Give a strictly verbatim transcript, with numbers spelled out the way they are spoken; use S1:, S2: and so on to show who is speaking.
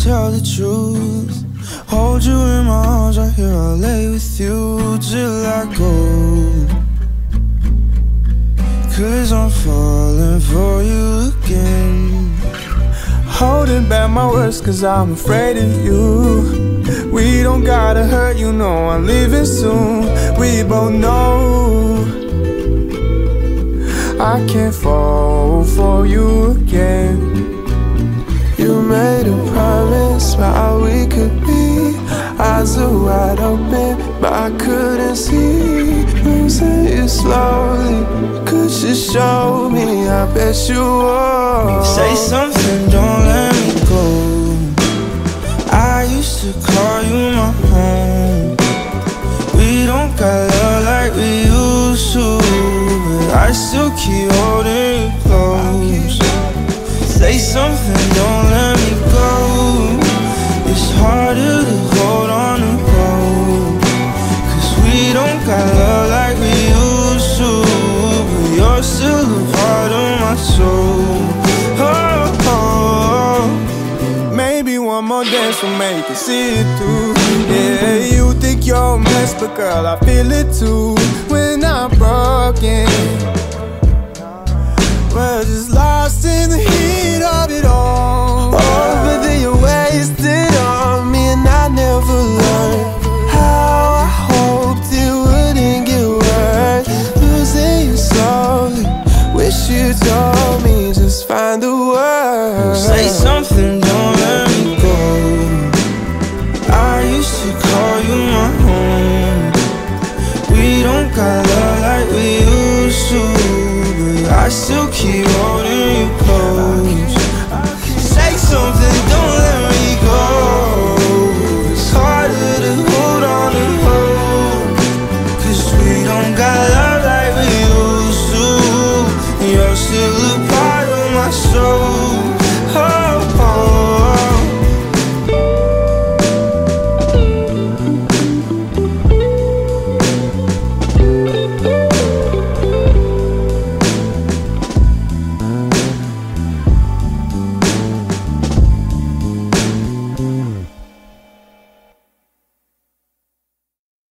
S1: tell the truth. Hold you in my arms right here, I'll lay with you till I go. Cause I'm falling for you again. Holding back my words cause I'm afraid of you. We don't gotta hurt, you know I'm leaving soon. We both know I can't fall for you again. You made a promise about we could be. Eyes are wide open, but I couldn't see. Losing you slowly, could you show me? I bet you would. Say something, don't let me go. I used to call you my home. We don't got love like we used to, but I still keep holding you close. Say something, don't let me go. It's harder to hold on to hold, cause we don't got love like we used to, but you're still a part of my soul. Oh, oh. Maybe one more dance will make you see it through. Yeah, you think you're a mess, but girl, I feel it too. When I'm broken, we're just lost in the heat of it all. Oh, but then you wasted on me, and I never learned how I hoped it wouldn't get worse. Losing you slowly, wish you told me, just find the words. Say something, don't let me go. I used to call you my home. We don't got love like we used to, I still keep on